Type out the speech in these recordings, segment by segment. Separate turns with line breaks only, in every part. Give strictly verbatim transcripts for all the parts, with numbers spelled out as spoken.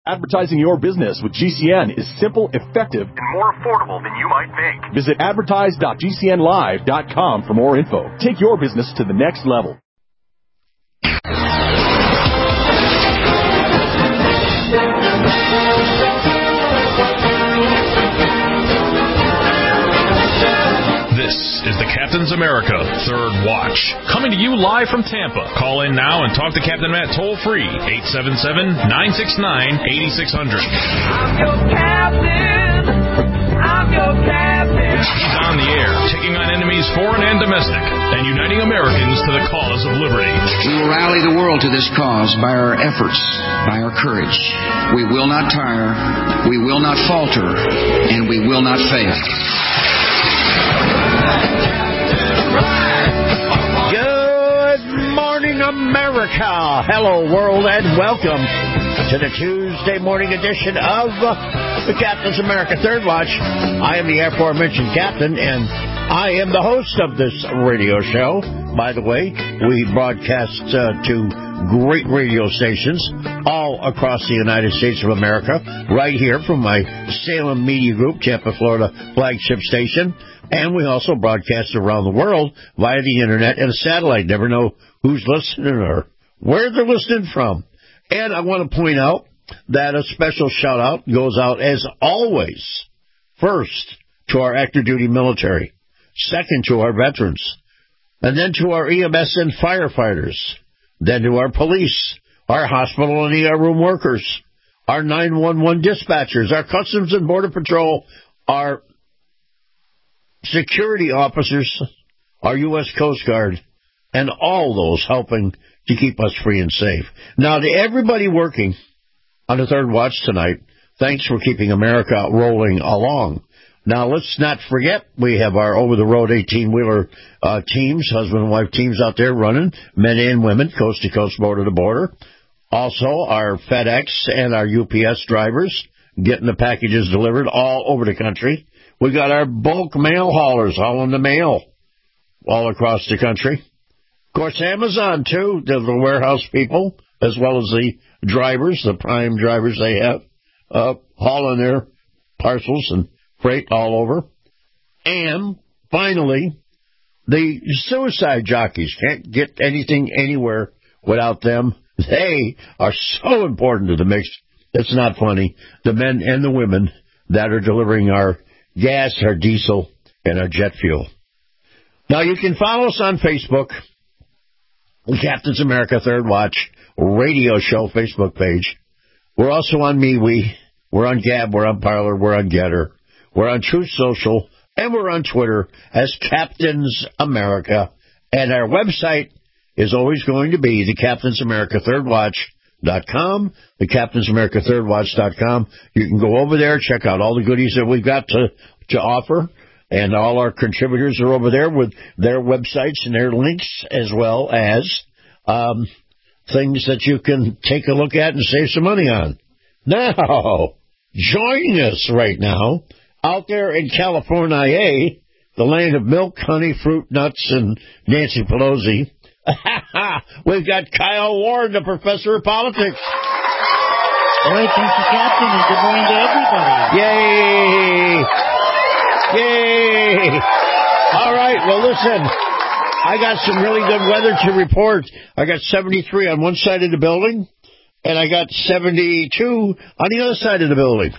Advertising your business with G C N is simple, effective, and more affordable than you might think. Visit advertise dot g c n live dot com for more info. Take your business to the next level.
This is the Captain's America Third Watch, coming to you live from Tampa. Call in now and talk to Captain Matt toll-free, eight seven seven, nine six nine, eight six zero zero.
I'm your captain. I'm your captain.
He's on the air, taking on enemies foreign and domestic, and uniting Americans to the cause of liberty.
We will rally the world to this cause by our efforts, by our courage. We will not tire, we will not falter, and we will not fail.
Good morning, America. Hello, world, and welcome to the Tuesday morning edition of the Captain's America Third Watch. I am the aforementioned captain, and I am the host of this radio show. By the way, we broadcast uh, to great radio stations all across the United States of America, right here from my Salem Media Group, Tampa, Florida flagship station. And we also broadcast around the world via the internet and a satellite. Never know who's listening or where they're listening from. And I want to point out that a special shout-out goes out, as always, first to our active duty military, second to our veterans, and then to our E M S and firefighters, then to our police, our hospital and E R room workers, our nine one one dispatchers, our Customs and Border Patrol, our security officers, our U S Coast Guard, and all those helping to keep us free and safe. Now, to everybody working on the Third Watch tonight, thanks for keeping America rolling along. Now, let's not forget, we have our over-the-road eighteen-wheeler uh, teams, husband and wife teams out there running, men and women, coast to coast, border to border. Also, our FedEx and our U P S drivers getting the packages delivered all over the country. We got our bulk mail haulers hauling the mail all across the country. Of course, Amazon, too, the, the warehouse people, as well as the drivers, the prime drivers they have, uh, hauling their parcels and freight all over. And, finally, the suicide jockeys. Can't get anything anywhere without them. They are so important to the mix. It's not funny. The men and the women that are delivering our gas, our diesel, and our jet fuel. Now, you can follow us on Facebook, the Captain's America Third Watch radio show Facebook page. We're also on MeWe. We're on Gab. We're on Parler. We're on Getter. We're on Truth Social. And we're on Twitter as Captain's America. And our website is always going to be the Captain's America Third Watch dot com, the Captain's America Third Watch dot com. You can go over there, check out all the goodies that we've got to, to offer, and all our contributors are over there with their websites and their links, as well as um, things that you can take a look at and save some money on. Now, joining us right now, out there in California, the land of milk, honey, fruit, nuts, and Nancy Pelosi, we've got Kyle Ward, the professor of politics.
All right, thank you, Captain, and good morning to everybody.
Yay! Yay! All right, well, listen, I got some really good weather to report. I got seventy-three on one side of the building, and I got seventy-two on the other side of the building.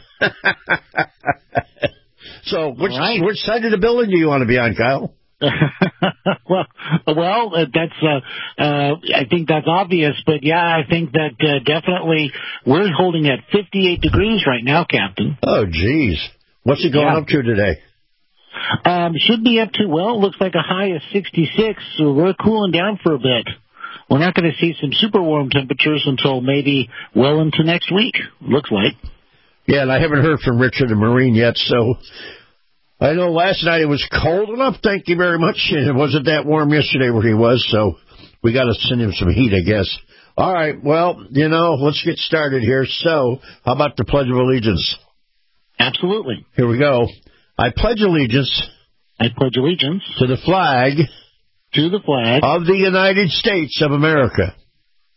So, which, right. which side of the building do you want to be on, Kyle?
well, well, uh, that's. Uh, uh, I think that's obvious, but yeah, I think that uh, definitely we're holding at fifty-eight degrees right now, Captain.
Oh, geez, what's it going yeah. up to today?
Um, should be up to well, it looks like a high of sixty-six, so we're cooling down for a bit. We're not going to see some super warm temperatures until maybe well into next week. Looks like.
Yeah, and I haven't heard from Richard and Maureen yet, so. I know last night it was cold enough, thank you very much, and it wasn't that warm yesterday where he was, so we got to send him some heat, I guess. All right, well, you know, let's get started here. So, how about the Pledge of Allegiance?
Absolutely.
Here we go. I pledge allegiance.
I pledge allegiance.
To the flag.
To the flag.
Of the United States of America.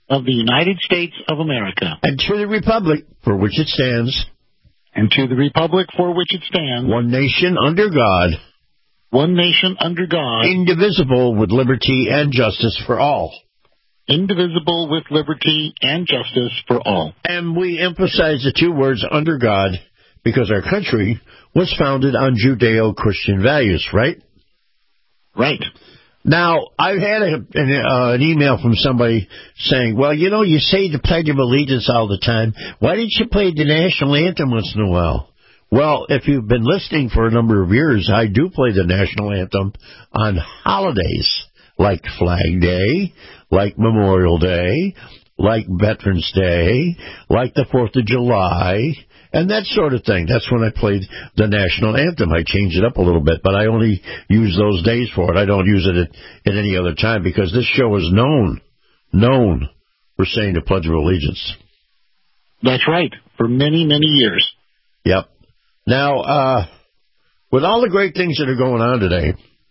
of the United States of America,
and to the republic for which it stands,
and to the republic for which it stands,
one nation under God,
one nation under God,
indivisible with liberty and justice for all.
Indivisible with liberty and justice for all.
And we emphasize the two words under God because our country was founded on Judeo-Christian values, right?
Right.
Now, I've had a, an, uh, an email from somebody saying, well, you know, you say the Pledge of Allegiance all the time. Why didn't you play the national anthem once in a while? Well, if you've been listening for a number of years, I do play the national anthem on holidays like Flag Day, like Memorial Day, like Veterans Day, like the fourth of July, and that sort of thing. That's when I played the national anthem. I change it up a little bit, but I only use those days for it. I don't use it at, at any other time because this show is known, known for saying the Pledge of Allegiance.
That's right, for many, many years.
Yep. Now, uh, with all the great things that are going on today,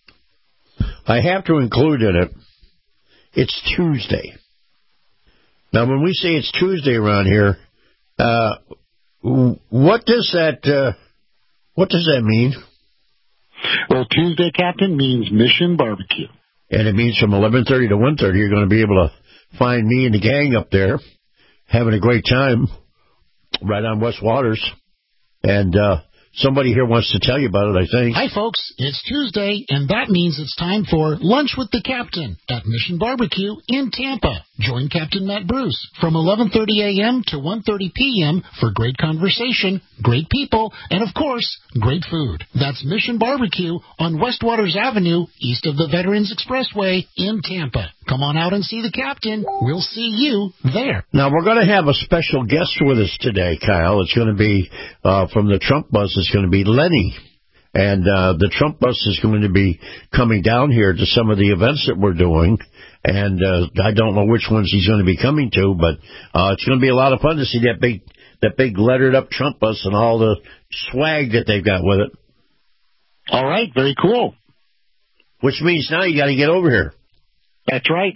I have to include in it, it's Tuesday. Now, when we say it's Tuesday around here, uh, what does that uh, what does that mean?
Well, Tuesday, Captain, means Mission Barbecue.
And it means from eleven thirty to one thirty, you're going to be able to find me and the gang up there having a great time right on West Waters. And uh, somebody here wants to tell you about it, I think.
Hi, folks. It's Tuesday, and that means it's time for Lunch with the Captain at Mission Barbecue in Tampa. Join Captain Matt Bruce from eleven thirty a.m. to one thirty p.m. for great conversation, great people, and, of course, great food. That's Mission Barbecue on West Waters Avenue, east of the Veterans Expressway in Tampa. Come on out and see the Captain. We'll see you there.
Now, we're going to have a special guest with us today, Kyle. It's going to be uh, from the Trump bus. It's going to be Lenny. And uh, the Trump bus is going to be coming down here to some of the events that we're doing. And uh, I don't know which ones he's going to be coming to, but uh, it's going to be a lot of fun to see that big that big lettered-up Trump bus and all the swag that they've got with it.
All right, very cool.
Which means now you got to get over here.
That's right.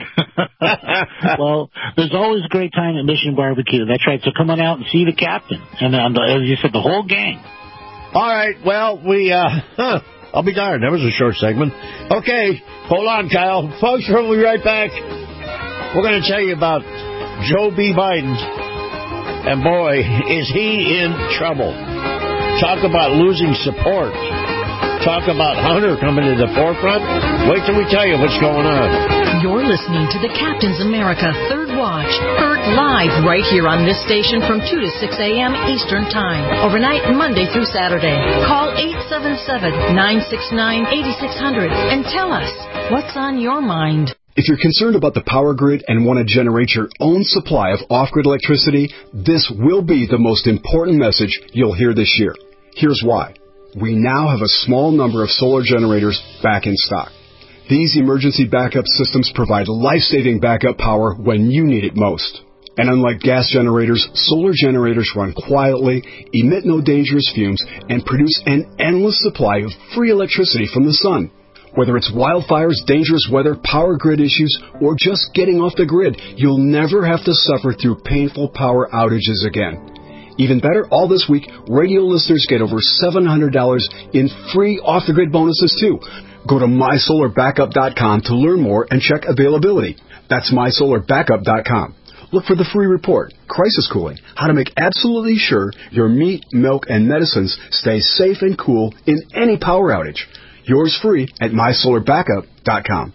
Well, there's always a great time at Mission Barbecue. That's right. So come on out and see the Captain. And uh, as you said, the whole gang.
All right. Well, we, uh, huh, I'll be darned. That was a short segment. Okay. Hold on, Kyle. Folks, we'll be right back. We're going to tell you about Joe B. Biden. And boy, is he in trouble. Talk about losing support. Talk about Hunter coming to the forefront. Wait till we tell you what's going on.
You're listening to the Captain's America Third Watch, heard live right here on this station from two to six a.m. Eastern Time, overnight Monday through Saturday. Call eight seven seven, nine six nine, eight six zero zero and tell us what's on your mind.
If you're concerned about the power grid and want to generate your own supply of off-grid electricity, this will be the most important message you'll hear this year. Here's why. We now have a small number of solar generators back in stock. These emergency backup systems provide life-saving backup power when you need it most. And unlike gas generators, solar generators run quietly, emit no dangerous fumes, and produce an endless supply of free electricity from the sun. Whether it's wildfires, dangerous weather, power grid issues, or just getting off the grid, you'll never have to suffer through painful power outages again. Even better, all this week, radio listeners get over seven hundred dollars in free off-the-grid bonuses, too. Go to my solar backup dot com to learn more and check availability. That's my solar backup dot com. Look for the free report, Crisis Cooling, how to make absolutely sure your meat, milk, and medicines stay safe and cool in any power outage. Yours free at my solar backup dot com.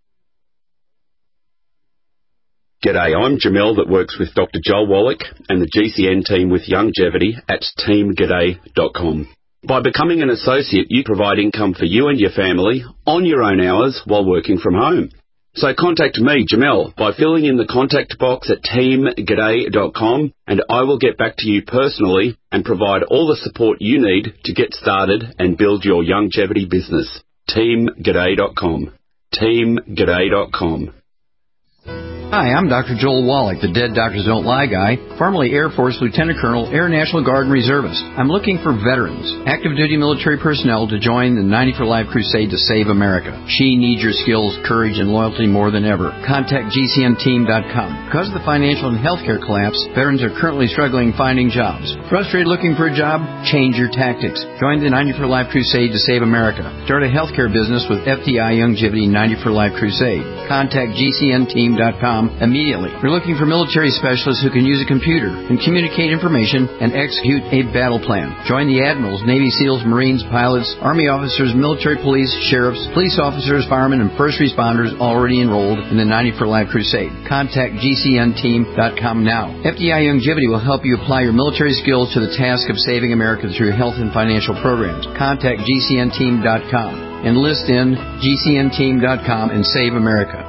G'day, I'm Jamel that works with Doctor Joel Wallach and the G C N team with Longevity at team g'day dot com. By becoming an associate, you provide income for you and your family on your own hours while working from home. So contact me, Jamel, by filling in the contact box at team g'day dot com and I will get back to you personally and provide all the support you need to get started and build your longevity business. team g'day dot com. team g'day dot com.
Hi, I'm Doctor Joel Wallach, the Dead Doctors Don't Lie guy, formerly Air Force Lieutenant Colonel, Air National Guard and Reservist. I'm looking for veterans, active duty military personnel to join the ninety for Life crusade to save America. She needs your skills, courage, and loyalty more than ever. Contact G C N team dot com. Because of the financial and healthcare collapse, veterans are currently struggling finding jobs. Frustrated looking for a job? Change your tactics. Join the ninety for Life crusade to save America. Start a healthcare business with F T I Youngevity ninety for Life crusade. Contact G C N team dot com immediately. We're looking for military specialists who can use a computer and communicate information and execute a battle plan. Join the admirals, Navy SEALs, Marines, pilots, Army officers, military police, sheriffs, police officers, firemen, and first responders already enrolled in the ninety for Life crusade. Contact G C N team dot com now. F T I Youngevity will help you apply your military skills to the task of saving America through health and financial programs. Contact G C N team dot com. Enlist in G C N team dot com and save America.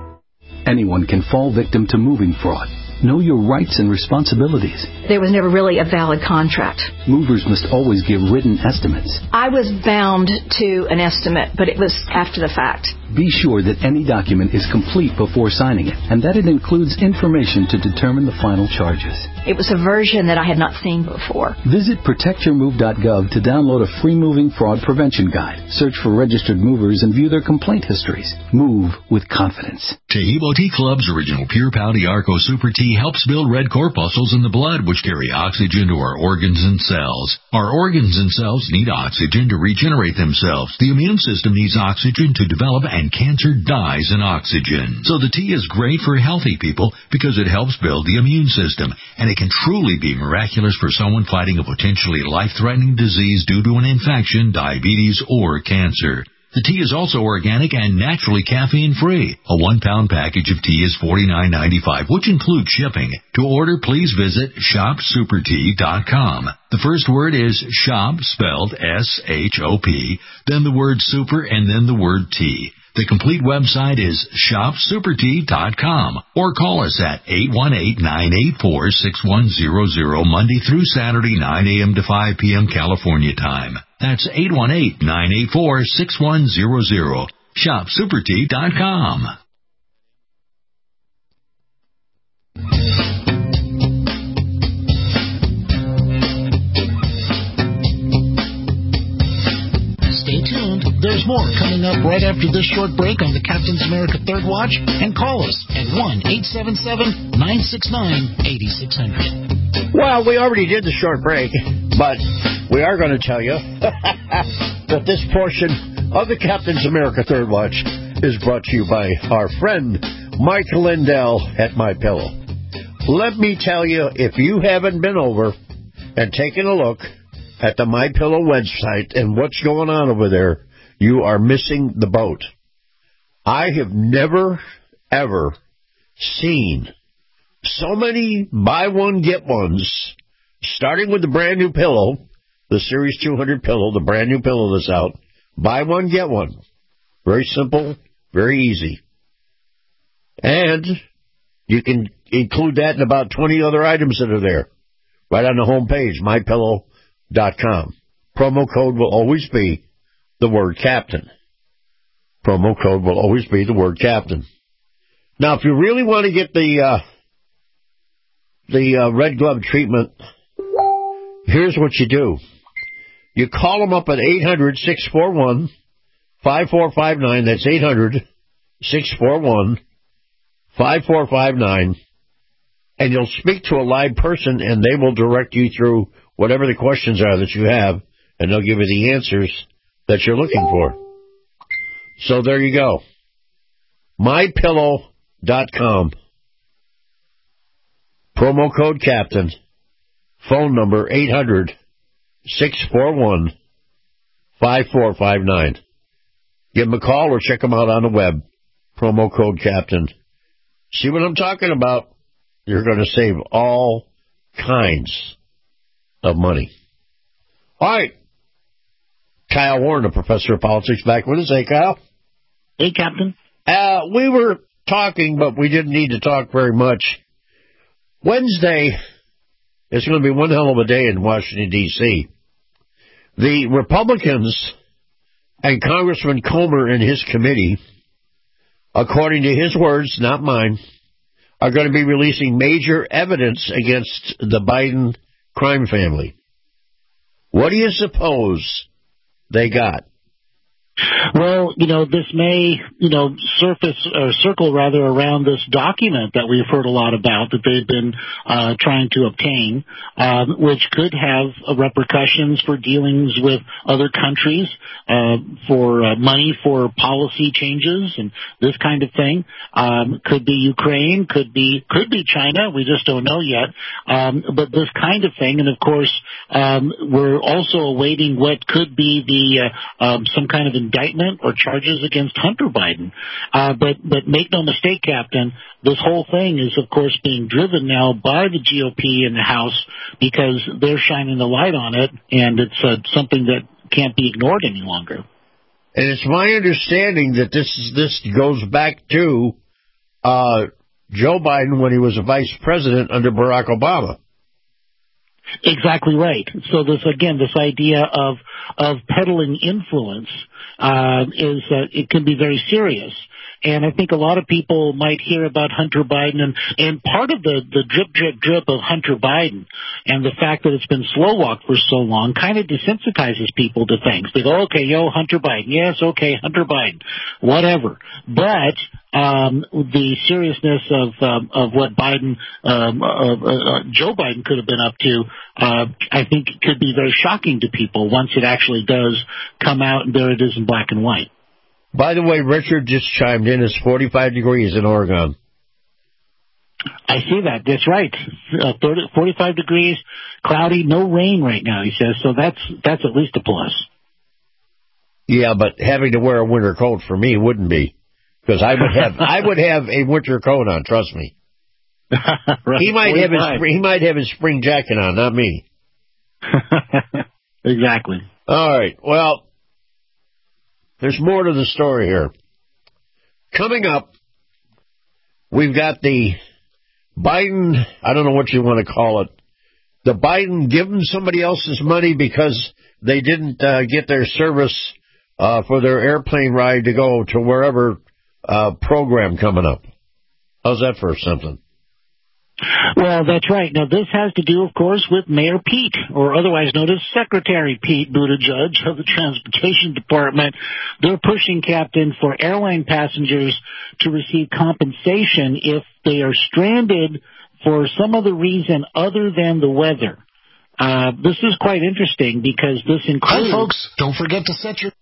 Anyone can fall victim to moving fraud. Know your rights and responsibilities.
There was never really a valid contract.
Movers must always give written estimates.
I was bound to an estimate, but it was after the fact.
Be sure that any document is complete before signing it, and that it includes information to determine the final charges.
It was a version that I had not seen before.
Visit protect your move dot gov to download a free moving fraud prevention guide. Search for registered movers and view their complaint histories. Move with confidence.
Taheebo Tea Club's original Pure Pouty Arco Super Tea helps build red corpuscles in the blood, which carry oxygen to our organs and cells. Our organs and cells need oxygen to regenerate themselves. The immune system needs oxygen to develop, and cancer dies in oxygen. So the tea is great for healthy people because it helps build the immune system, and it can truly be miraculous for someone fighting a potentially life-threatening disease due to an infection, diabetes, or cancer. The tea is also organic and naturally caffeine-free. A one-pound package of tea is forty-nine ninety-five, which includes shipping. To order, please visit shop super tea dot com. The first word is shop, spelled S H O P, then the word super, and then the word tea. The complete website is shop super tea dot com, or call us at eight one eight, nine eight four, six one zero zero Monday through Saturday, nine a.m. to five p.m. California time. That's eight one eight, nine eight four, six one zero zero. shop super tea dot com.
Stay tuned. There's more coming up right after this short break on the Captain's America Third Watch, and call us at one eight seven seven, nine six nine, eight six zero zero.
Well, we already did the short break, but we are going to tell you that this portion of the Captain's America Third Watch is brought to you by our friend Mike Lindell at MyPillow. Let me tell you, if you haven't been over and taken a look at the MyPillow website and what's going on over there, you are missing the boat. I have never, ever seen so many buy one, get ones, starting with the brand new pillow, the Series two hundred pillow, the brand new pillow that's out. Buy one, get one. Very simple, very easy. And you can include that in about twenty other items that are there, right on the home page, my pillow dot com. Promo code will always be the word Captain. Promo code will always be the word Captain. Now, if you really want to get the uh, the uh, red glove treatment, here's what you do. You call them up at eight hundred, six four one, five four five nine. That's eight hundred, six four one, five four five nine. And you'll speak to a live person, and they will direct you through whatever the questions are that you have, and they'll give you the answers that you're looking for. So there you go. my pillow dot com. Promo code Captain. Phone number eight hundred, six four one, five four five nine. Give them a call or check them out on the web. Promo code Captain. See what I'm talking about? You're going to save all kinds of money. All right. Kyle Warren, the professor of politics, back with us. Hey, Kyle.
Hey, Captain.
Uh, we were talking, but we didn't need to talk very much. Wednesday is going to be one hell of a day in Washington, D C The Republicans and Congressman Comer and his committee, according to his words, not mine, are going to be releasing major evidence against the Biden crime family. What do you suppose they got?
Well, you know, this may, you know, surface or circle rather around this document that we've heard a lot about that they've been uh, trying to obtain, um, which could have uh, repercussions for dealings with other countries, uh, for uh, money for policy changes and this kind of thing. Um, could be Ukraine, could be could be China. We just don't know yet. Um, but this kind of thing, and of course, um, we're also awaiting what could be the uh, um, some kind of indictment or charges against Hunter Biden. Uh, but, but make no mistake, Captain, this whole thing is, of course, being driven now by the G O P in the House because they're shining the light on it, and it's uh, something that can't be ignored any longer.
And it's my understanding that this is, this goes back to uh, Joe Biden when he was a vice president under Barack Obama.
Exactly right. So this, again, this idea of of peddling influence uh, is uh, it can be very serious. And I think a lot of people might hear about Hunter Biden, and, and part of the, the drip, drip, drip of Hunter Biden and the fact that it's been slow walked for so long kind of desensitizes people to things. They go, okay, yo, Hunter Biden. Yes, okay, Hunter Biden. Whatever. But um, the seriousness of um, of what Biden, um, uh, uh, Joe Biden could have been up to, uh, I think could be very shocking to people once it actually does come out and there it is in black and white.
By the way, Richard just chimed in. It's forty-five degrees in Oregon.
I see that. That's right. Uh, thirty, forty-five degrees, cloudy, no rain right now, he says. So that's that's at least a plus.
Yeah, but having to wear a winter coat for me wouldn't be, because I would have I would have a winter coat on. Trust me.
Right,
he might
forty-five.
have his he might have his spring jacket on, not me.
Exactly.
All right. Well, there's more to the story here. Coming up, we've got the Biden, I don't know what you want to call it, the Biden giving somebody else's money because they didn't uh, get their service uh, for their airplane ride to go to wherever uh, program coming up. How's that for something?
Well, that's right. Now, this has to do, of course, with Mayor Pete, or otherwise known as Secretary Pete Buttigieg of the Transportation Department. They're pushing, Captain, for airline passengers to receive compensation if they are stranded for some other reason other than the weather. Uh, this is quite interesting because this includes...
Hi, folks. Don't forget to set your...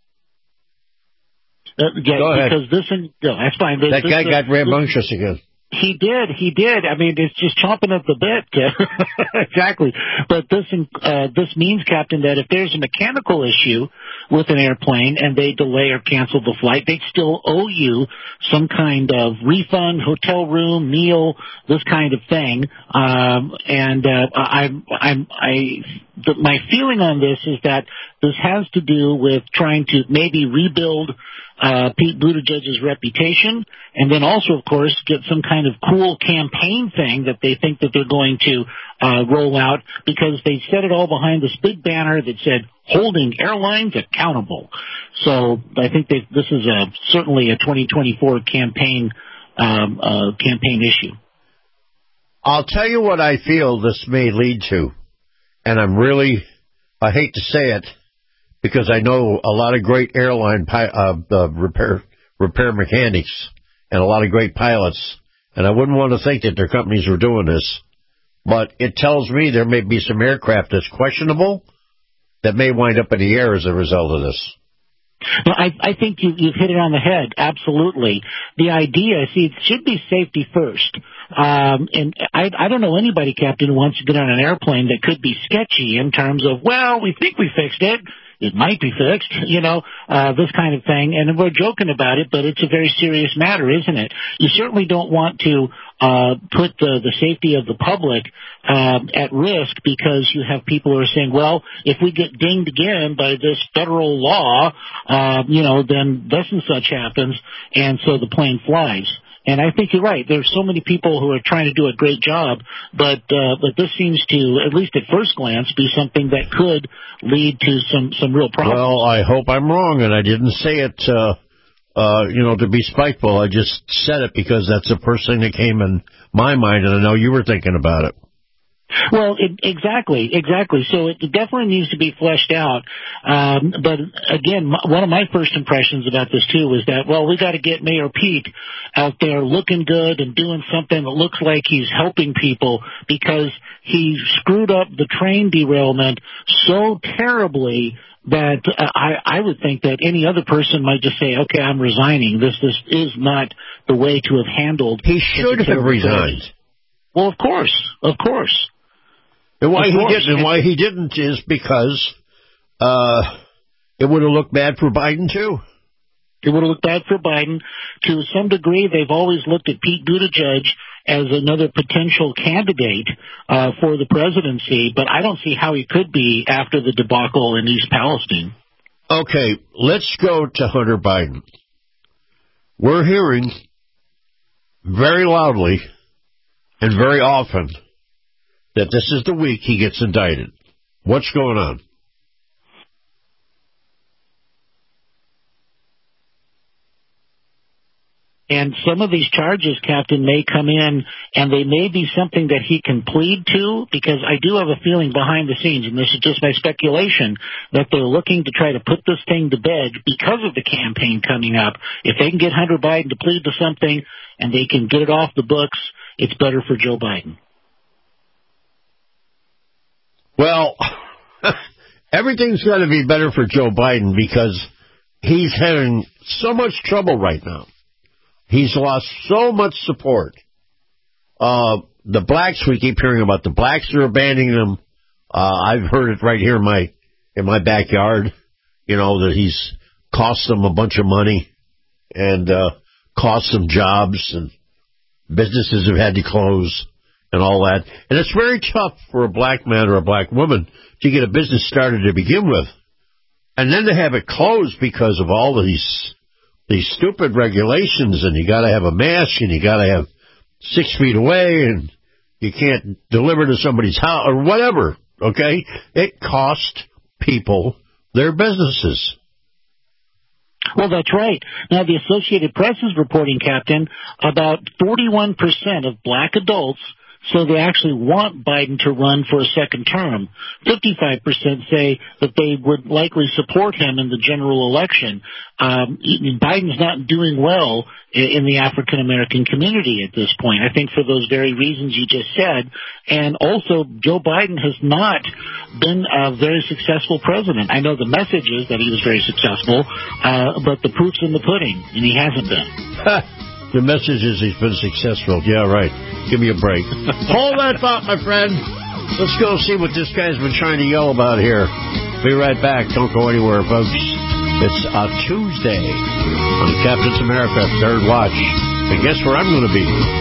Uh, yeah,
Go ahead.
because this... In, no, that's fine. This,
That guy
this,
got
uh,
rambunctious again.
He did, he did. I mean, it's just chomping at the bit. Exactly. But this uh, this means, Captain, that if there's a mechanical issue with an airplane and they delay or cancel the flight, they still owe you some kind of refund, hotel room, meal, this kind of thing. Um, and uh, I'm, I'm, I, the, my feeling on this is that this has to do with trying to maybe rebuild Uh, Pete Buttigieg's reputation, and then also, of course, get some kind of cool campaign thing that they think that they're going to uh, roll out, because they set it all behind this big banner that said, holding airlines accountable. So I think that this is a, certainly a twenty twenty-four campaign um, uh, campaign issue.
I'll tell you what I feel this may lead to, and I'm really, I hate to say it, because I know a lot of great airline pi- uh, uh, repair repair mechanics and a lot of great pilots, and I wouldn't want to think that their companies were doing this, but it tells me there may be some aircraft that's questionable that may wind up in the air as a result of this.
No, I, I think you, you've hit it on the head, absolutely. The idea, see, it should be safety first. Um, and I, I don't know anybody, Captain, who wants to get on an airplane that could be sketchy in terms of, well, we think we fixed it. It might be fixed, you know, uh, this kind of thing. And we're joking about it, but it's a very serious matter, isn't it? You certainly don't want to uh, put the, the safety of the public um, at risk because you have people who are saying, well, if we get dinged again by this federal law, uh, you know, then this and such happens, and so the plane flies. And I think you're right. There's so many people who are trying to do a great job, but uh, but this seems to, at least at first glance, be something that could lead to some, some real problems.
Well, I hope I'm wrong, and I didn't say it uh, uh, you know, to be spiteful. I just said it because that's the first thing that came in my mind, and I know you were thinking about it.
Well, it, exactly, exactly. So it definitely needs to be fleshed out. Um, but again, my, one of my first impressions about this too was that, well, we got to get Mayor Pete out there looking good and doing something that looks like he's helping people, because he screwed up the train derailment so terribly that uh, I, I would think that any other person might just say, okay, I'm resigning. This this is not the way to have handled.
He should have resigned.
Well, of course, of course.
And why
Of
he
course.
didn't, and why he didn't is because uh, it would have looked bad for Biden too.
It would have looked bad for Biden. To some degree, they've always looked at Pete Buttigieg as another potential candidate uh, for the presidency, but I don't see how he could be after the debacle in East Palestine.
Okay, let's go to Hunter Biden. We're hearing very loudly and very often that this is the week he gets indicted. What's going on?
And some of these charges, Captain, may come in, and they may be something that he can plead to, because I do have a feeling behind the scenes, and this is just my speculation, that they're looking to try to put this thing to bed because of the campaign coming up. If they can get Hunter Biden to plead to something and they can get it off the books, it's better for Joe Biden.
Well, everything's got to be better for Joe Biden because he's having so much trouble right now. He's lost so much support. Uh, the blacks, we keep hearing about the blacks are abandoning him. Uh, I've heard it right here in my in my backyard, you know, that he's cost them a bunch of money and uh, cost them jobs, and businesses have had to close and all that. And it's very tough for a black man or a black woman to get a business started to begin with. And then to have it closed because of all of these these stupid regulations, and you got to have a mask, and you got to have six feet away, and you can't deliver to somebody's house, or whatever, okay? It cost people their businesses.
Well, that's right. Now, the Associated Press is reporting, Captain, about forty-one percent of black adults so they actually want Biden to run for a second term. fifty-five percent say that they would likely support him in the general election. Um, Biden's not doing well in the African-American community at this point, I think for those very reasons you just said. And also, Joe Biden has not been a very successful president. I know the message is that he was very successful, uh, but the proof's in the pudding, and he hasn't been.
The message is he's been successful. Yeah, right. Give me a break. Hold that thought, my friend. Let's go see what this guy's been trying to yell about here. Be right back. Don't go anywhere, folks. It's a Tuesday on Captain's America Third Watch. And guess where I'm going to be?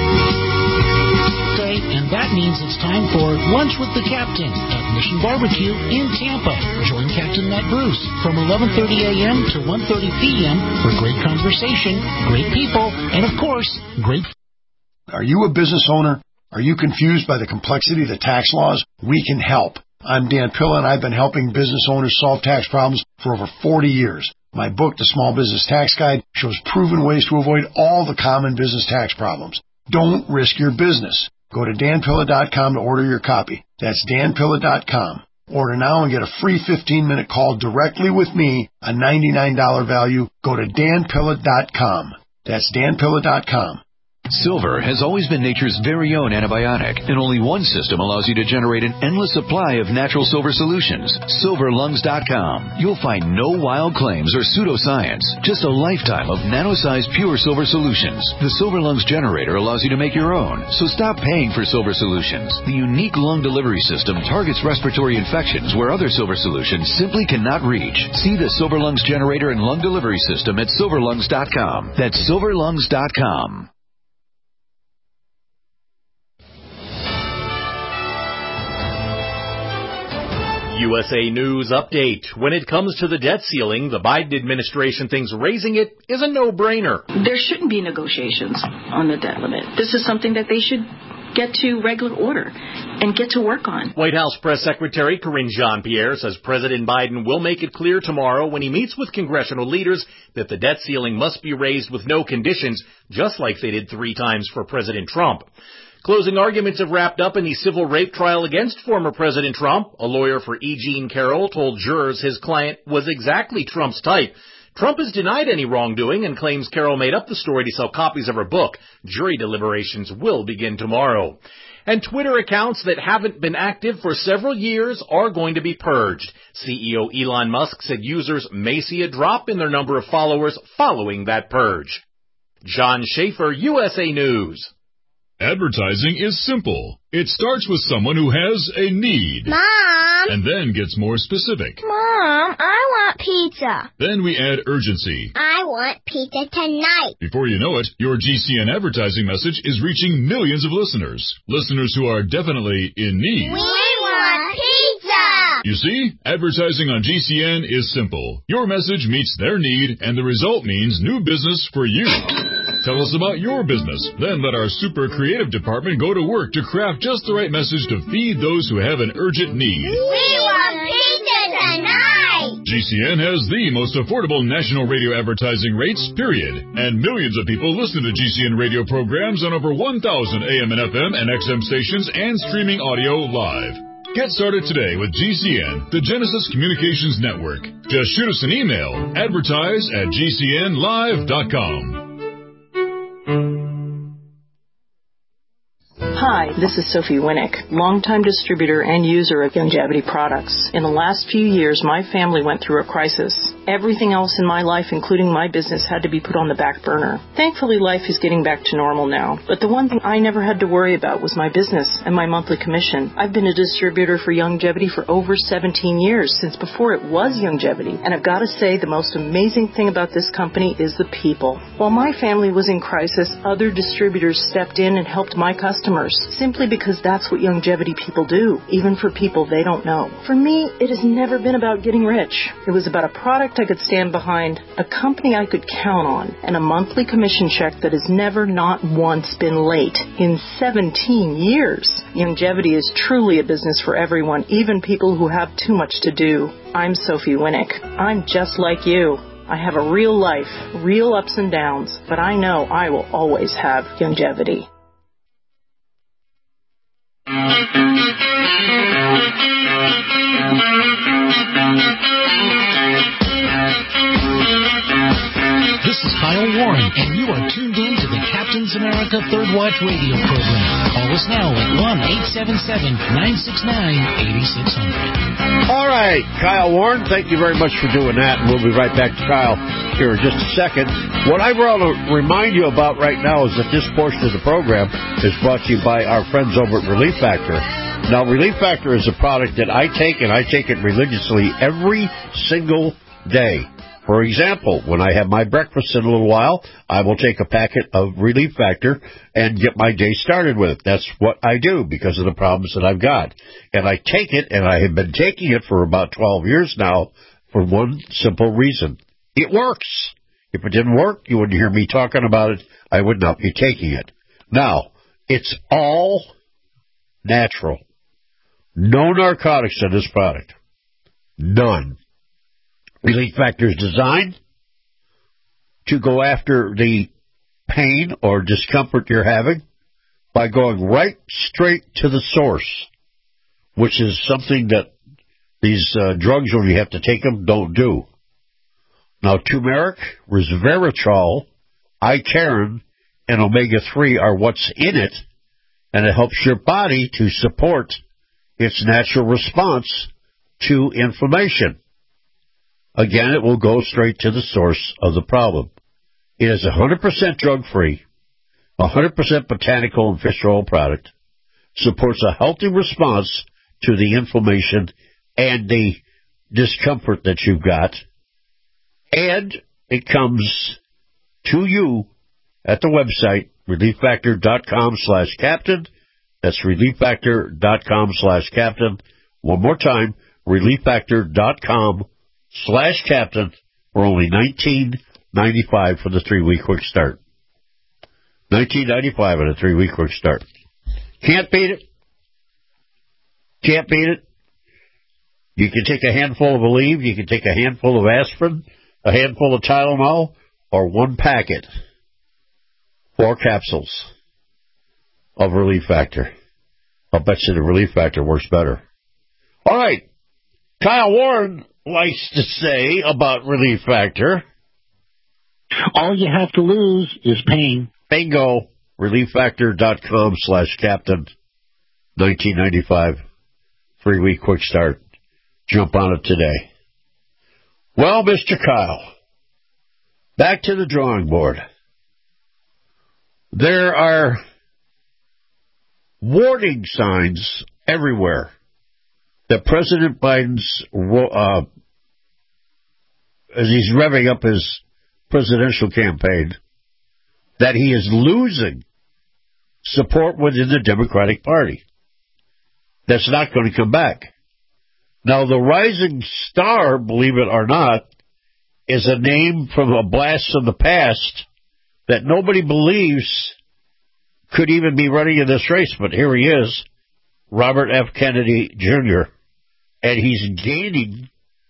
And that means it's time for Lunch with the Captain at Mission Barbecue in Tampa. Join Captain Matt Bruce from eleven thirty a.m. to one thirty p.m. for great conversation, great people, and, of course, great...
Are you a business owner? Are you confused by the complexity of the tax laws? We can help. I'm Dan Pilla, and I've been helping business owners solve tax problems for over forty years. My book, The Small Business Tax Guide, shows proven ways to avoid all the common business tax problems. Don't risk your business. Go to dan pilla dot com to order your copy. That's dan pilla dot com. Order now and get a free fifteen-minute call directly with me, a ninety-nine dollars value. Go to dan pilla dot com. That's dan pilla dot com.
Silver has always been nature's very own antibiotic, and only one system allows you to generate an endless supply of natural silver solutions. silver lungs dot com. You'll find no wild claims or pseudoscience, just a lifetime of nano-sized pure silver solutions. The Silver Lungs generator allows you to make your own, so stop paying for silver solutions. The unique lung delivery system targets respiratory infections where other silver solutions simply cannot reach. See the Silver Lungs generator and lung delivery system at silver lungs dot com. That's silver lungs dot com.
U S A News Update. When it comes to the debt ceiling, the Biden administration thinks raising it is a no-brainer.
There shouldn't be negotiations on the debt limit. This is something that they should
get to regular order and get to work on.
White House Press Secretary Karine Jean-Pierre says President Biden will make it clear tomorrow when he meets with congressional leaders that the debt ceiling must be raised with no conditions, just like they did three times for President Trump. Closing arguments have wrapped up in the civil rape trial against former President Trump. A lawyer for E. Jean Carroll told jurors his client was exactly Trump's type. Trump has denied any wrongdoing and claims Carroll made up the story to sell copies of her book. Jury deliberations will begin tomorrow. And Twitter accounts that haven't been active for several years are going to be purged. C E O Elon Musk said users may see a drop in their number of followers following that purge. John Schaefer, U S A News.
Advertising is simple. It starts with someone who has a need.
Mom!
And then gets more specific.
Mom, I want pizza.
Then we add urgency.
I want pizza tonight.
Before you know it, your G C N advertising message is reaching millions of listeners. Listeners who are definitely in need.
We want pizza!
You see, advertising on G C N is simple. Your message meets their need, and the result means new business for you. Tell us about your business. Then let our super creative department go to work to craft just the right message to feed those who have an urgent need.
We want pizza tonight!
G C N has the most affordable national radio advertising rates, period. And millions of people listen to G C N radio programs on over one thousand A M and F M and X M stations and streaming audio live. Get started today with G C N, the Genesis Communications Network. Just shoot us an email, advertise at G C N live dot com.
Hi, this is Sophie Winnick, longtime distributor and user of Youngevity products. In the last few years, my family went through a crisis. Everything else in my life, including my business, had to be put on the back burner. Thankfully, life is getting back to normal now. But the one thing I never had to worry about was my business and my monthly commission. I've been a distributor for Youngevity for over seventeen years, since before it was Youngevity. And I've got to say, the most amazing thing about this company is the people. While my family was in crisis, other distributors stepped in and helped my customers, simply because that's what Youngevity people do, even for people they don't know. For me, it has never been about getting rich. It was about a product I could stand behind, a company I could count on, and a monthly commission check that has never not once been late in seventeen years. Youngevity is truly a business for everyone, even people who have too much to do. I'm Sophie Winnick. I'm just like you. I have a real life, real ups and downs, but I know I will always have Youngevity.
This is Kyle Warren, and you are tuned in to the Captain's America Third Watch radio program. Call us now at one eight seven seven, nine six nine, eight six zero zero.
All right, Kyle Warren, thank you very much for doing that, and we'll be right back to Kyle here in just a second. What I want to remind you about right now is that this portion of the program is brought to you by our friends over at Relief Factor. Now, Relief Factor is a product that I take, and I take it religiously every single day. For example, when I have my breakfast in a little while, I will take a packet of Relief Factor and get my day started with it. That's what I do because of the problems that I've got. And I take it, and I have been taking it for about twelve years now for one simple reason. It works. If it didn't work, you wouldn't hear me talking about it. I would not be taking it. Now, it's all natural. No narcotics in this product. None. Relief Factor is designed to go after the pain or discomfort you're having by going right straight to the source, which is something that these uh, drugs, when you have to take them, don't do. Now, turmeric, resveratrol, Icariin, and omega three are what's in it, and it helps your body to support its natural response to inflammation. Again, it will go straight to the source of the problem. It is one hundred percent drug-free, one hundred percent botanical and fish oil product, supports a healthy response to the inflammation and the discomfort that you've got, and it comes to you at the website, relieffactor.com slash captain. That's relieffactor.com slash captain. One more time, relieffactor.com slash captain for only nineteen ninety-five for the three-week quick start. nineteen ninety-five on a three-week quick start. Can't beat it. Can't beat it. You can take a handful of Aleve, you can take a handful of aspirin, a handful of Tylenol, or one packet, four capsules of Relief Factor. I'll bet you the Relief Factor works better. All right. Kyle Warren likes to say about Relief Factor,
all you have to lose is pain.
Bingo. relief factor dot com slash captain. nineteen ninety-five. Free week quick start. Jump on it today. Well, Mister Kyle, back to the drawing board. There are warning signs everywhere that President Biden's, uh, as he's revving up his presidential campaign, that he is losing support within the Democratic Party. That's not going to come back. Now, the rising star, believe it or not, is a name from a blast from the past that nobody believes could even be running in this race, but here he is, Robert F. Kennedy Junior, and he's gaining,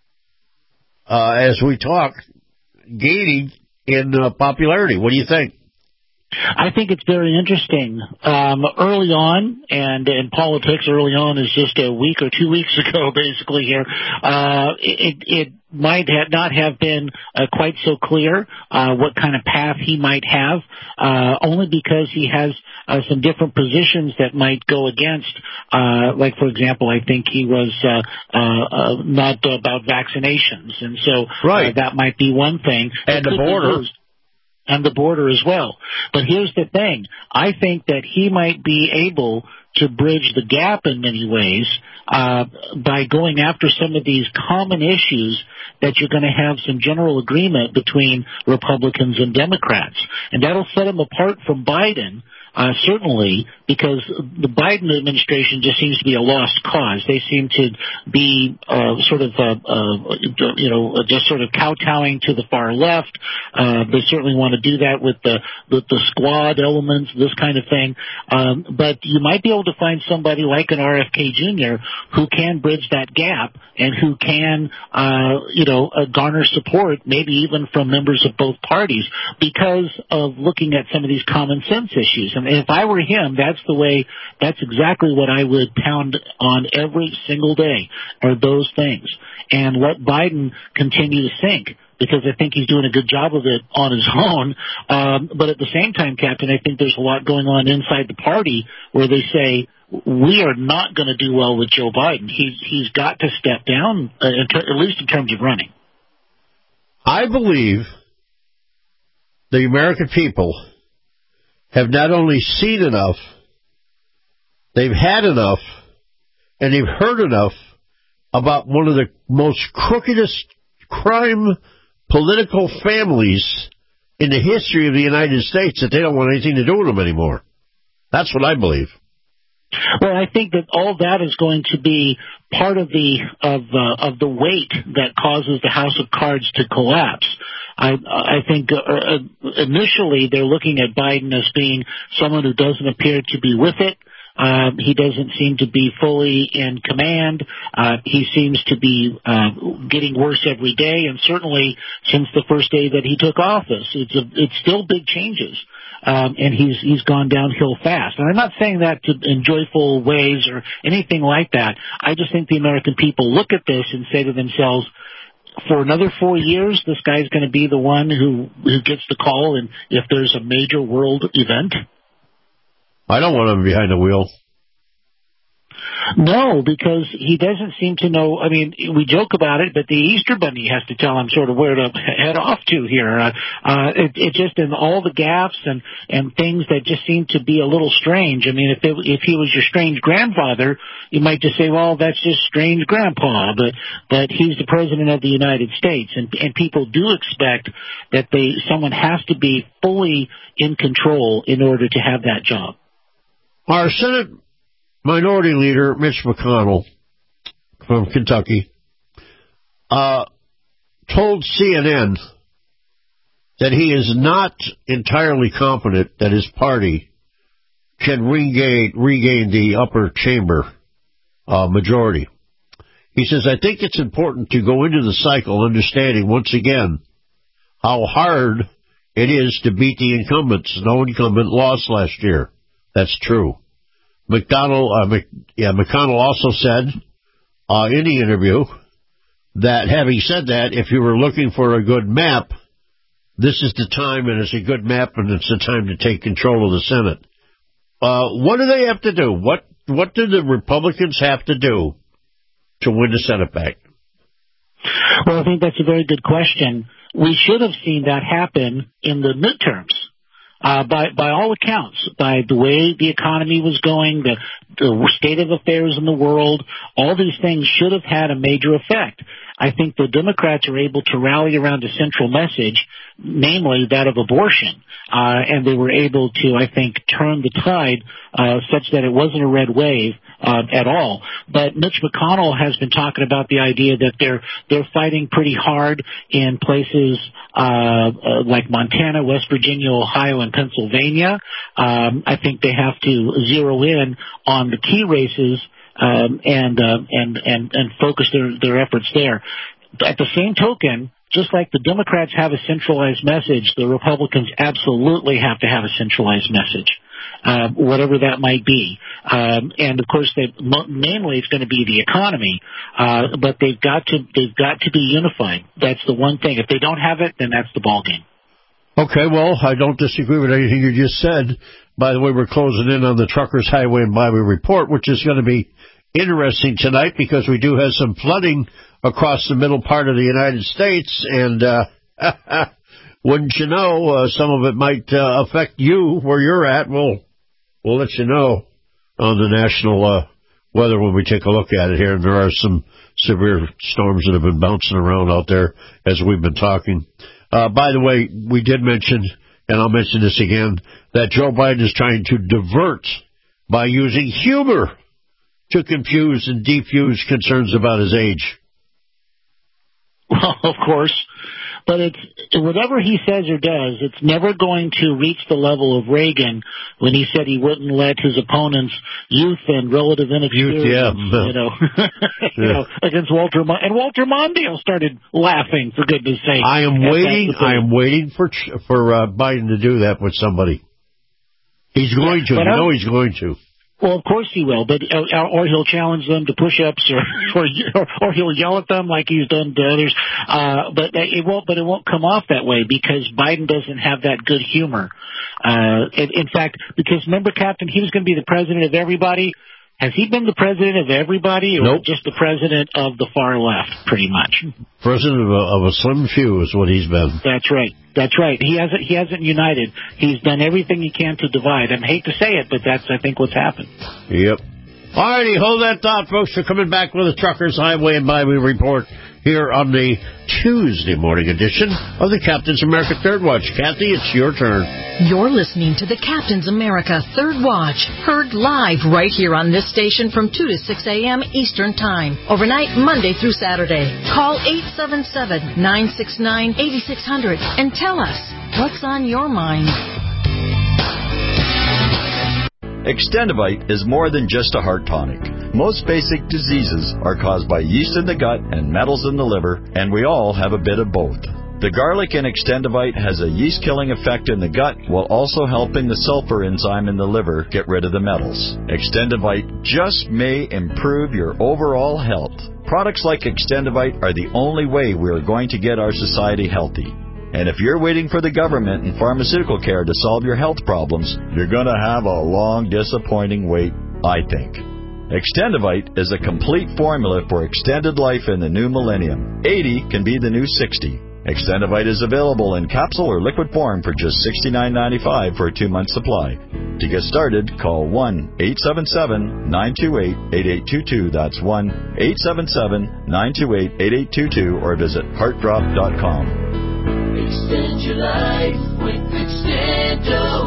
uh, as we talk, gaining in uh, popularity. What do you think?
I think it's very interesting. Um, early on, and in politics, early on is just a week or two weeks ago, basically here, uh, it, it might have not have been uh, quite so clear uh, what kind of path he might have, uh, only because he has uh, some different positions that might go against, uh, like, for example, I think he was uh, uh, uh, not about vaccinations, and so
right.
uh, that might be one thing.
And the border.
And the border as well. But here's the thing. I think that he might be able to bridge the gap in many ways uh, by going after some of these common issues that you're going to have some general agreement between Republicans and Democrats. And that'll set him apart from Biden, uh, certainly, because the Biden administration just seems to be a lost cause. They seem to be uh, sort of, uh, uh, you know, just sort of kowtowing to the far left. Uh, they certainly want to do that with the, with the squad elements, this kind of thing. Um, but you might be able to find somebody like an R F K Junior who can bridge that gap and who can, uh, you know, uh, garner support, maybe even from members of both parties, because of looking at some of these common sense issues. And if I were him, that's the way, that's exactly what I would pound on every single day, are those things. And let Biden continue to sink, because I think he's doing a good job of it on his own. Um, but at the same time, Captain, I think there's a lot going on inside the party where they say, we are not going to do well with Joe Biden. He's, he's got to step down, uh, at least in terms of running.
I believe the American people have not only seen enough, they've had enough, and they've heard enough about one of the most crookedest crime political families in the history of the United States that they don't want anything to do with them anymore. That's what I believe.
Well, I think that all that is going to be part of the of uh, of the weight that causes the House of Cards to collapse. I I think uh, initially they're looking at Biden as being someone who doesn't appear to be with it. Um, he doesn't seem to be fully in command. Uh, he seems to be uh, getting worse every day, and certainly since the first day that he took office, it's a, it's still big changes. Um, and he's he's gone downhill fast. And I'm not saying that to, in joyful ways or anything like that. I just think the American people look at this and say to themselves, for another four years, this guy's going to be the one who, who gets the call, and if there's a major world event.
I don't want him behind the wheel.
No, because he doesn't seem to know. I mean, we joke about it, but the Easter Bunny has to tell him sort of where to head off to here. Uh, uh, it, it just in all the gaffes and, and things that just seem to be a little strange. I mean, if it, if he was your strange grandfather, you might just say, well, that's just strange grandpa. But but he's the president of the United States, and and people do expect that they someone has to be fully in control in order to have that job.
Our Senate Minority Leader Mitch McConnell from Kentucky uh, told C N N that he is not entirely confident that his party can regain, regain the upper chamber uh, majority. He says, I think it's important to go into the cycle understanding once again how hard it is to beat the incumbents. No incumbent lost last year. That's true. McDonald, uh, Mc, yeah, McConnell also said uh, in the interview that having said that, if you were looking for a good map, this is the time, and it's a good map, and it's the time to take control of the Senate. Uh, what do they have to do? What what do the Republicans have to do to win the Senate back?
Well, I think that's a very good question. We should have seen that happen in the midterms. Uh, by, by all accounts, by the way the economy was going, the, the state of affairs in the world, all these things should have had a major effect. I think the Democrats are able to rally around a central message, namely that of abortion. Uh, and they were able to, I think, turn the tide uh, such that it wasn't a red wave uh, at all. But Mitch McConnell has been talking about the idea that they're they're fighting pretty hard in places uh, uh, like Montana, West Virginia, Ohio, and Pennsylvania. Um, I think they have to zero in on the key races um, and, uh, and and and focus their their efforts there. At the same token, just like the Democrats have a centralized message, the Republicans absolutely have to have a centralized message, uh, whatever that might be. Um, and of course, they, mainly it's going to be the economy, uh, but they've got to they've got to be unified. That's the one thing. If they don't have it, then that's the ballgame.
Okay, well, I don't disagree with anything you just said. By the way, we're closing in on the Truckers Highway and Byway Report, which is going to be interesting tonight because we do have some flooding across the middle part of the United States, and uh, wouldn't you know, uh, some of it might uh, affect you where you're at. We'll, we'll let you know on the national uh, weather when we take a look at it here, and there are some severe storms that have been bouncing around out there as we've been talking. Uh, by the way, we did mention, and I'll mention this again, that Joe Biden is trying to divert by using humor to confuse and defuse concerns about his age.
Well, of course, but it's whatever he says or does, it's never going to reach the level of Reagan when he said he wouldn't let his opponents' youth and relative inexperience,
youth, yeah.
you know, you yeah. know, against Walter Mon- and Walter Mondale started laughing, for goodness sake.
I am waiting. I am waiting for for uh, Biden to do that with somebody. He's going to. You know, he's going to.
Well, of course he will, but uh, or he'll challenge them to push-ups, or or, or he'll yell at them like he's done to others. Uh, but it won't. But it won't come off that way because Biden doesn't have that good humor. Uh, in, in fact, because remember, Captain, he was going to be the president of everybody. Has he been the president of everybody, or
nope.
just the president of the far left, pretty much?
President of a, of a slim few is what he's been.
That's right. That's right. He hasn't. He hasn't united. He's done everything he can to divide. I hate to say it, but that's, I think, what's happened.
Yep. All righty, hold that thought, folks. We're coming back with a Truckers Highway and Byway Report here on the Tuesday morning edition of the Captain's America Third Watch. Kathy, it's your turn.
You're listening to the Captain's America Third Watch, heard live right here on this station from two to six a.m. Eastern Time, overnight Monday through Saturday. Call eight seven seven, nine six nine, eight six zero zero and tell us what's on your mind.
Extendivite is more than just a heart tonic. Most basic diseases are caused by yeast in the gut and metals in the liver, and we all have a bit of both. The garlic in Extendivite has a yeast-killing effect in the gut while also helping the sulfur enzyme in the liver get rid of the metals. Extendivite just may improve your overall health. Products like Extendivite are the only way we are going to get our society healthy. And if you're waiting for the government and pharmaceutical care to solve your health problems, you're going to have a long, disappointing wait, I think. Extendivite is a complete formula for extended life in the new millennium. eighty can be the new sixty. Extendivite is available in capsule or liquid form for just sixty-nine ninety-five for a two-month supply. To get started, call one eight seven seven, nine two eight, eight eight two two. That's one eight seven seven, nine two eight, eight eight two two or visit heart drop dot com.
Extend your life with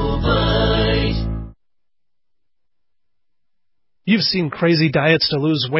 Extendivite.
You've seen crazy diets to lose weight,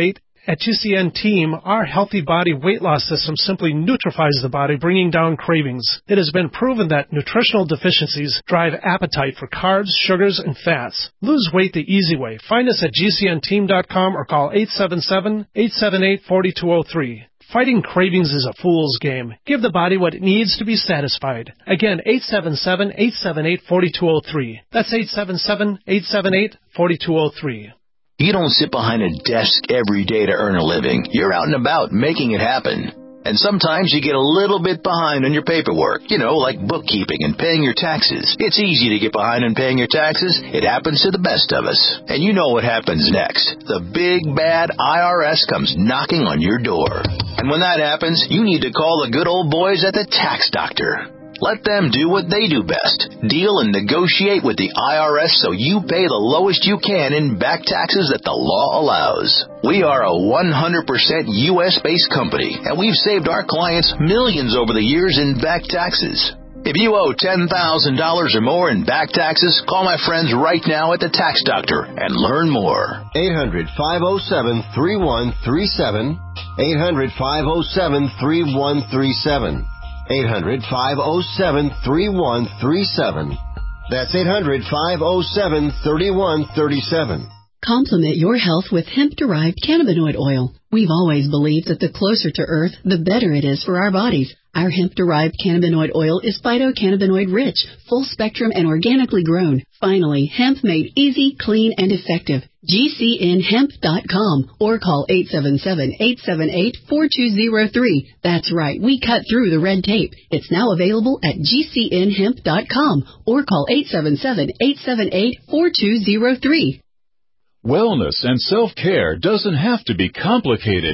At G C N Team, our Healthy Body Weight Loss System simply neutralizes the body, bringing down cravings. It has been proven that nutritional deficiencies drive appetite for carbs, sugars, and fats. Lose weight the easy way. Find us at G C N team dot com or call eight seven seven, eight seven eight, four two zero three. Fighting cravings is a fool's game. Give the body what it needs to be satisfied. Again, eight seven seven, eight seven eight, four two zero three. That's eight seven seven, eight seven eight, four two zero three.
You don't sit behind a desk every day to earn a living. You're out and about making it happen. And sometimes you get a little bit behind on your paperwork, you know, like bookkeeping and paying your taxes. It's easy to get behind on paying your taxes. It happens to the best of us. And you know what happens next. The big, bad I R S comes knocking on your door. And when that happens, you need to call the good old boys at the Tax Doctor. Let them do what they do best. Deal and negotiate with the I R S so you pay the lowest you can in back taxes that the law allows. We are a one hundred percent U S-based company, and we've saved our clients millions over the years in back taxes. If you owe ten thousand dollars or more in back taxes, call my friends right now at the Tax Doctor and learn more.
eight hundred, five oh seven, three one three seven. eight hundred, five oh seven, three one three seven. eight hundred, five oh seven, three one three seven. That's eight hundred, five oh seven, three one three seven.
Complement your health with hemp-derived cannabinoid oil. We've always believed that the closer to Earth, the better it is for our bodies. Our hemp-derived cannabinoid oil is phytocannabinoid-rich, full-spectrum, and organically grown. Finally, hemp made easy, clean, and effective. G C N hemp dot com or call eight seven seven, eight seven eight, four two zero three. That's right, we cut through the red tape. It's now available at G C N hemp dot com or call eight seven seven, eight seven eight, four two zero three.
Wellness and self-care doesn't have to be complicated.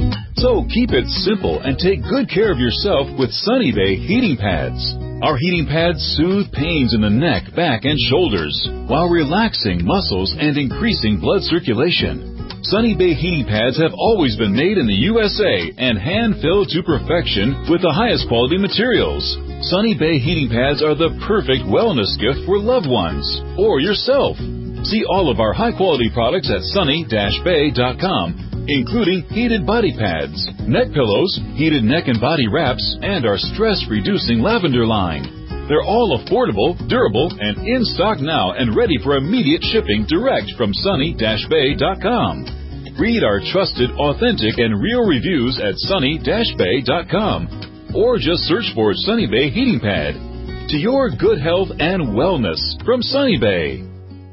So keep it simple and take good care of yourself with Sunny Bay heating pads. Our heating pads soothe pains in the neck, back, and shoulders while relaxing muscles and increasing blood circulation. Sunny Bay heating pads have always been made in the U S A and hand-filled to perfection with the highest quality materials. Sunny Bay heating pads are the perfect wellness gift for loved ones or yourself. See all of our high-quality products at sunny dash bay dot com, including heated body pads, neck pillows, heated neck and body wraps, and our stress-reducing lavender line. They're all affordable, durable, and in stock now and ready for immediate shipping direct from sunny dash bay dot com. Read our trusted, authentic, and real reviews at sunny dash bay dot com or just search for Sunny Bay Heating Pad. To your good health and wellness from Sunny Bay.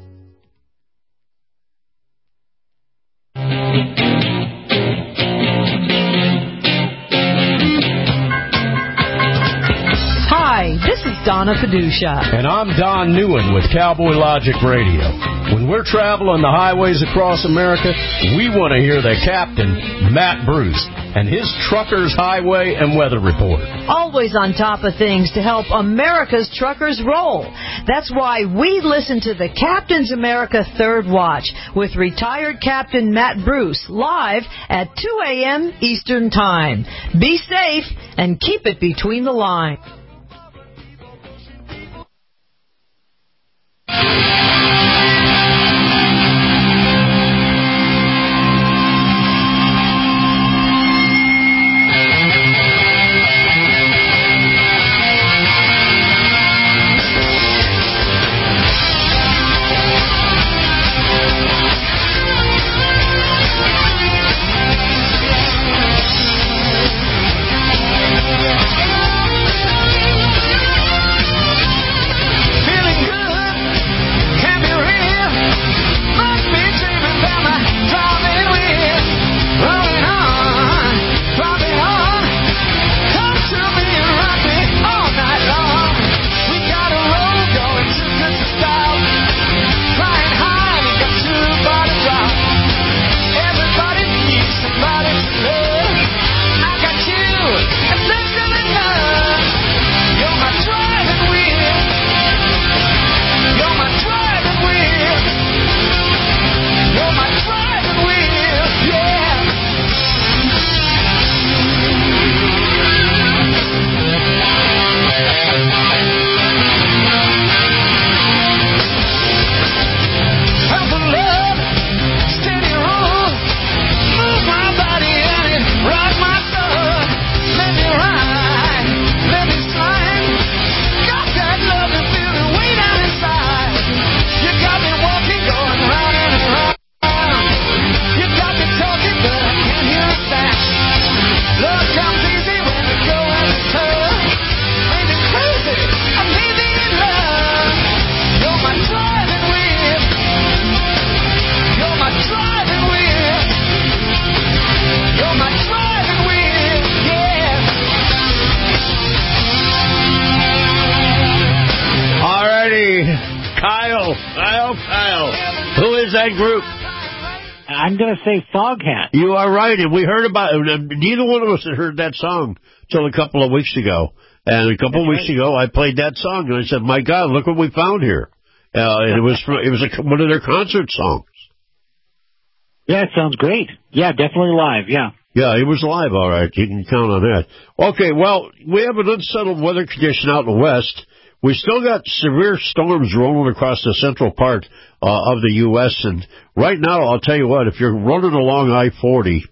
Hi, this is Donna Paduccia.
And I'm Don Newen with Cowboy Logic Radio. When we're traveling the highways across America, we want to hear the captain, Matt Bruce, and his Truckers Highway and Weather Report.
Always on top of things to help America's truckers roll. That's why we listen to the Captain's America Third Watch with retired Captain Matt Bruce live at two a.m. Eastern Time. Be safe and keep it between the lines.
Feeling good, happy, really
that group?
I'm going to say Foghat.
You are right, and we heard about it. Neither one of us had heard that song till a couple of weeks ago. And a couple of weeks right. ago, I played that song, and I said, "My God, look what we found here!" Uh, and it was from, it was a, one of their concert songs.
Yeah, it sounds great. Yeah, definitely live. Yeah.
Yeah, it was live, all right. You can count on that. Okay, well, we have an unsettled weather condition out in the west. We still got severe storms rolling across the central part uh, of the U S, and right now, I'll tell you what, if you're running along I forty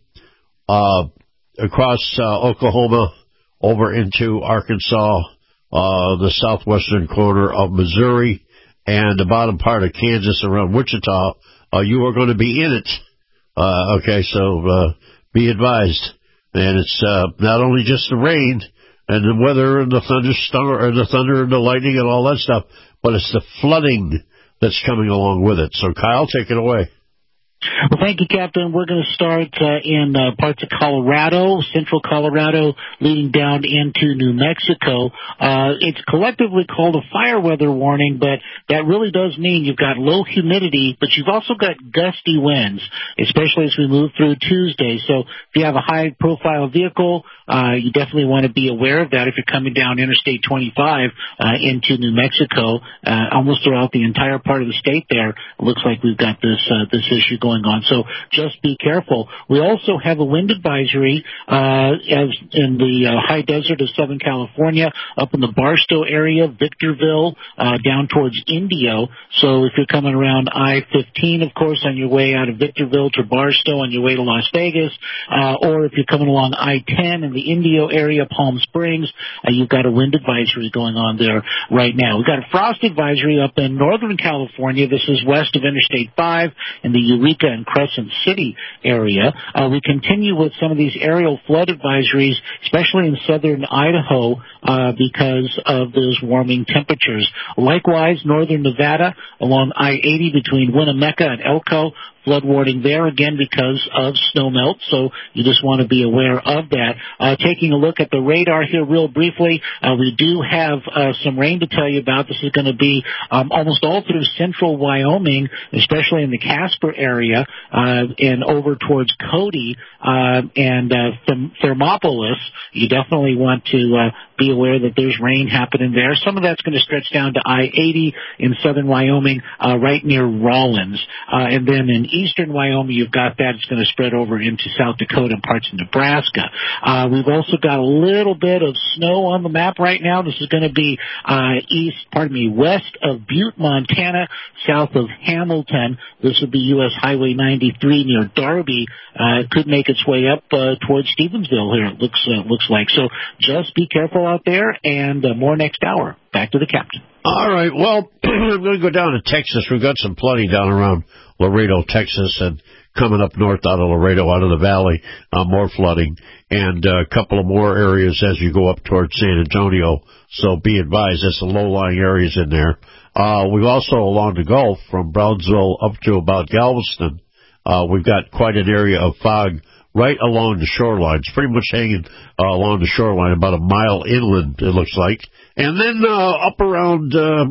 uh, across uh, Oklahoma over into Arkansas, uh, the southwestern corner of Missouri, and the bottom part of Kansas around Wichita, uh, you are going to be in it. Uh, okay, so uh, be advised. And it's uh, not only just the rain and the weather and the thunderstorm and the thunder and the lightning and all that stuff, but it's the flooding that's coming along with it. So, Kyle, take it away.
Well, thank you, Captain. We're going to start uh, in uh, parts of Colorado, central Colorado, leading down into New Mexico. Uh, it's collectively called a fire weather warning, but that really does mean you've got low humidity, but you've also got gusty winds, especially as we move through Tuesday. So if you have a high-profile vehicle, uh, you definitely want to be aware of that if you're coming down Interstate twenty-five uh, into New Mexico, uh, almost throughout the entire part of the state there. It looks like we've got this uh, this issue going on. So just be careful. We also have a wind advisory uh, as in the uh, high desert of Southern California, up in the Barstow area, Victorville, uh, down towards Indio. So if you're coming around I fifteen, of course, on your way out of Victorville to Barstow on your way to Las Vegas, uh, or if you're coming along I ten in the Indio area, Palm Springs, uh, you've got a wind advisory going on there right now. We've got a frost advisory up in Northern California. This is west of Interstate five in the Eureka and Crescent City area. Uh, we continue with some of these aerial flood advisories, especially in southern Idaho, uh, because of those warming temperatures. Likewise, northern Nevada along I eighty between Winnemucca and Elko, flood warning there again because of snow melt, so you just want to be aware of that. Uh, taking a look at the radar here real briefly, uh, we do have uh, some rain to tell you about. This is going to be um, almost all through central Wyoming, especially in the Casper area, uh, and over towards Cody uh, and uh, Therm- Thermopolis. You definitely want to uh, be aware that there's rain happening there. Some of that's going to stretch down to I eighty in southern Wyoming, uh, right near Rawlins. Uh, and then in eastern Wyoming, you've got that. It's going to spread over into South Dakota and parts of Nebraska. Uh, we've also got a little bit of snow on the map right now. This is going to be uh, east, pardon me, west of Butte, Montana, south of Hamilton. This would be U S Highway ninety-three near Darby. Uh, it could make its way up uh, towards Stevensville here, it looks, uh, looks like. So just be careful out there, and uh, more next hour. Back to the captain.
All right. Well, I'm going to go down to Texas. We've got some flooding down around Laredo, Texas, and coming up north out of Laredo, out of the valley, uh, more flooding, and uh, a couple of more areas as you go up towards San Antonio. So be advised, there's some low-lying areas in there. Uh, we've also, along the Gulf, from Brownsville up to about Galveston, uh, we've got quite an area of fog right along the shoreline. It's pretty much hanging uh, along the shoreline, about a mile inland, it looks like. And then uh, up around uh,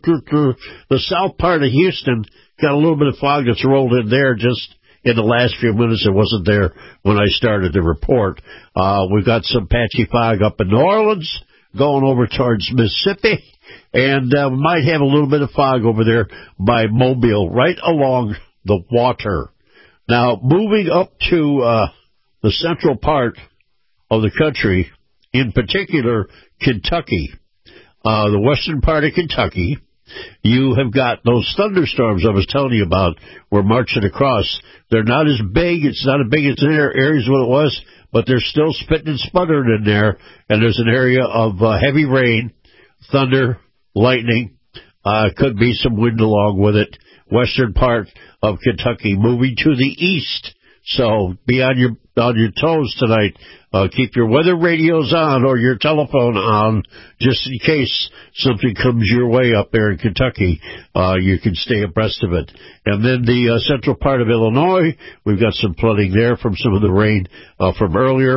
the south part of Houston, got a little bit of fog that's rolled in there just in the last few minutes. It wasn't there when I started the report. Uh, we've got some patchy fog up in New Orleans, going over towards Mississippi, and uh, we might have a little bit of fog over there by Mobile, right along the water. Now, moving up to uh, the central part of the country, in particular Kentucky, uh, the western part of Kentucky, you have got those thunderstorms I was telling you about. We're marching across. They're not as big. It's not as big as their areas what it was, but they're still spitting and sputtering in there. And there's an area of uh, heavy rain, thunder, lightning. Uh, could be some wind along with it. Western part of Kentucky moving to the east. So be on your on your toes tonight. Uh, keep your weather radios on or your telephone on just in case something comes your way up there in Kentucky. Uh, you can stay abreast of it. And then the uh, central part of Illinois, we've got some flooding there from some of the rain uh, from earlier.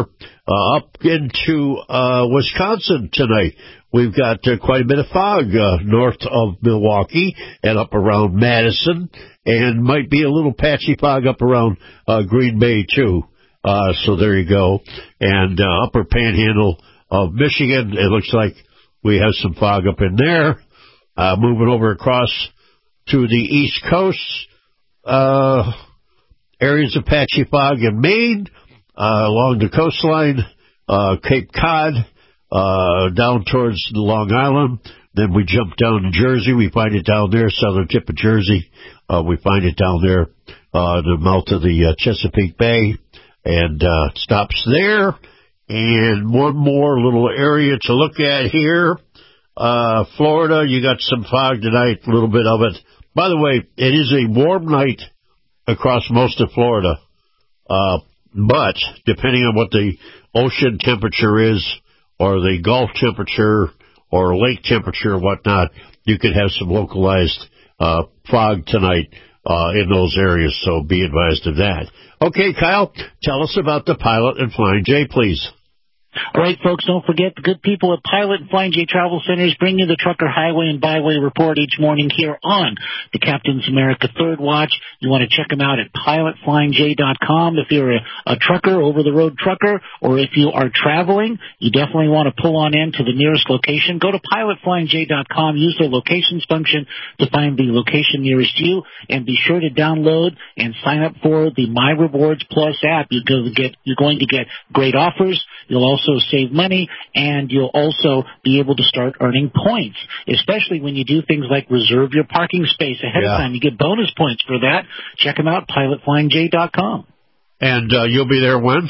Uh, up into uh, Wisconsin tonight, we've got uh, quite a bit of fog uh, north of Milwaukee and up around Madison, and might be a little patchy fog up around uh, Green Bay, too. Uh, so there you go. And uh, upper panhandle of Michigan, it looks like we have some fog up in there. Uh, moving over across to the East Coast, uh, areas of patchy fog in Maine, Uh, along the coastline, uh, Cape Cod, uh, down towards Long Island. Then we jump down to Jersey. We find it down there, southern tip of Jersey. Uh, we find it down there, uh, the mouth of the uh, Chesapeake Bay, and uh, stops there. And one more little area to look at here. Uh, Florida, you got some fog tonight, a little bit of it. By the way, it is a warm night across most of Florida. Uh, But depending on what the ocean temperature is, or the Gulf temperature, or lake temperature, or whatnot, you could have some localized uh, fog tonight uh, in those areas. So be advised of that. Okay, Kyle, tell us about the Pilot and Flying J, please.
All right, folks, don't forget the good people at Pilot and Flying J Travel Centers bring you the Trucker Highway and Byway Report each morning here on the Captain's America Third Watch. You want to check them out at pilot flying j dot com if you're a, a trucker, over-the-road trucker, or if you are traveling, you definitely want to pull on in to the nearest location. Go to pilot flying j dot com, use the locations function to find the location nearest you, and be sure to download and sign up for the My Rewards Plus app. You're going to get, you're going to get great offers. You'll also save money, and you'll also be able to start earning points, especially when you do things like reserve your parking space ahead yeah. of time. You get bonus points for that. Check them out, pilot flying j dot com.
And uh, you'll be there when?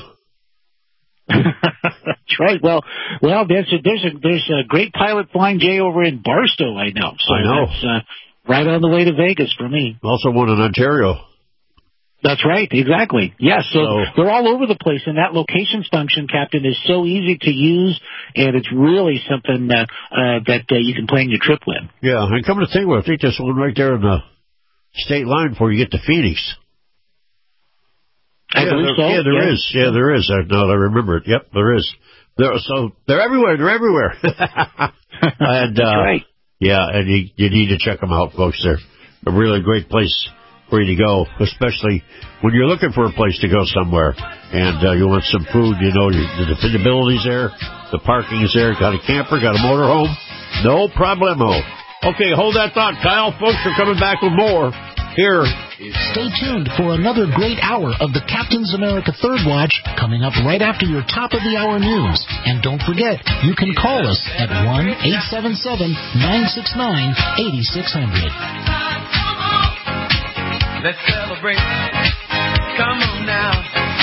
That's right. Well, well, there's a, there's a there's a great Pilot Flying J over in Barstow, I know. So
I know.
That's uh, right on the way to Vegas for me.
Also one in Ontario.
That's right, exactly. Yes, so, so they're all over the place, and that locations function, Captain, is so easy to use, and it's really something uh, uh, that uh, you can plan your trip with.
Yeah, and come to think of it, I think there's one right there in the state line before you get to Phoenix.
I
yeah,
believe
there,
so.
Yeah, there
yeah.
is. Yeah, there is. I, now that I remember it. Yep, there is. There, so they're everywhere. They're everywhere. and, uh,
That's right.
Yeah, and you, you need to check them out, folks. They're a really great place for you to go, especially when you're looking for a place to go somewhere and uh, you want some food. You know, the dependability's there, the parking is there, got a camper, got a motorhome, no problemo. Okay, hold that thought, Kyle. Folks are coming back with more here.
Stay tuned for another great hour of the Captain's America Third Watch coming up right after your top of the hour news. And don't forget, you can call us at one eight seven seven, nine six nine, eight six zero zero.
Let's celebrate. Come on now.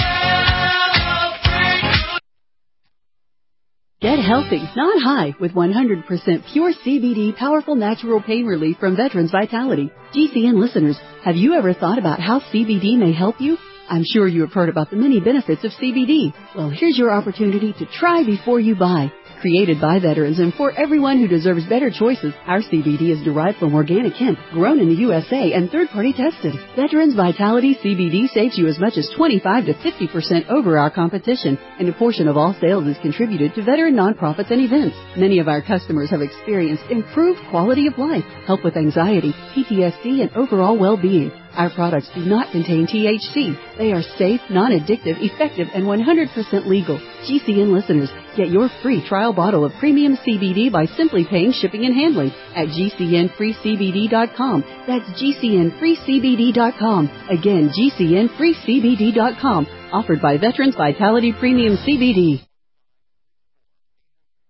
Get healthy, not high, with one hundred percent pure C B D powerful natural pain relief from Veterans Vitality. G C N listeners, have you ever thought about how C B D may help you? I'm sure you have heard about the many benefits of C B D. Well, here's your opportunity to try before you buy. Created by veterans and for everyone who deserves better choices, our C B D is derived from organic hemp, grown in the U S A and third-party tested. Veterans Vitality C B D saves you as much as twenty-five to fifty percent over our competition, and a portion of all sales is contributed to veteran nonprofits and events. Many of our customers have experienced improved quality of life, help with anxiety, P T S D, and overall well-being. Our products do not contain T H C. They are safe, non-addictive, effective, and one hundred percent legal. G C N listeners, get your free trial bottle of premium C B D by simply paying shipping and handling at G C N free C B D dot com. That's G C N free C B D dot com. Again, G C N free C B D dot com. Offered by Veterans Vitality Premium C B D.